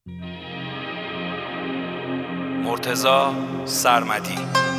مرتضی سرمدی.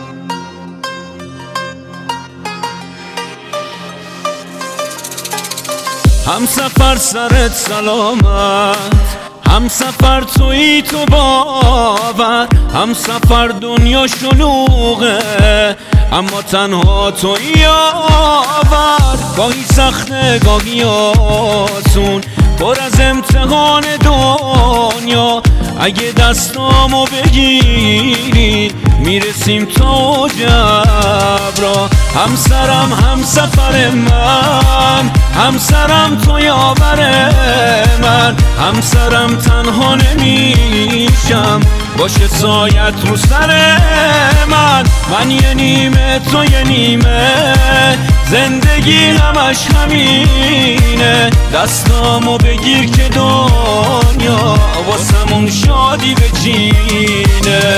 هم سفر سرت سلامت، هم سفر تویی تو باور، هم سفر دنیا شلوغه اما تنها تویی یاور. گاهی سخته گاهی آسون، پر از امتحان دنیا. اگه دستامو بگیری میرسیم تا جبرا. همسرم همسفر من، همسرم تو یاور من. همسرم تنها نمیشم، باشه سایت رو سر من. من یه نیمه تو یه نیمه، زندگی همش همینه. دستامو بگیر که دنیا واسمون شادی بچینه.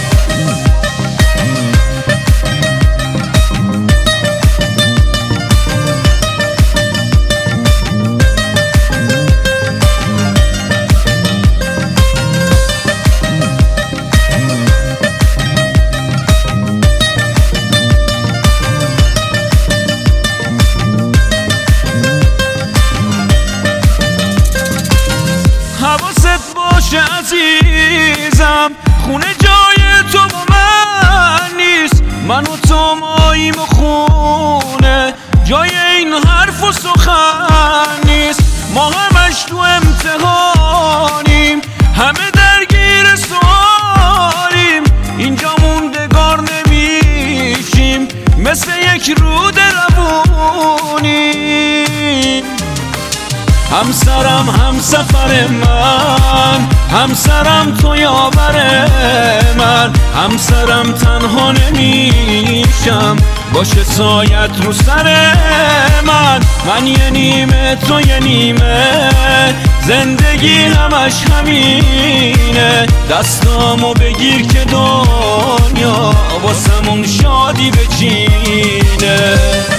حواست باشه عزیزم، خونه جای تو با من نیست. من و تو ماییم و خونه جای این حرف و سخن نیست. ما همش تو امتحانیم، همه درگیر سوالیم. اینجا موندگار نمیشیم، مثل یک رود روونیم. همسرم همسفر من، همسرم تو یاور من. همسرم تنها نمیشم، باشه سایت رو سر من. من یه نیمه تو یه نیمه، زندگی همش همینه. دستامو بگیر که دنیا واسمون شادی بچینه.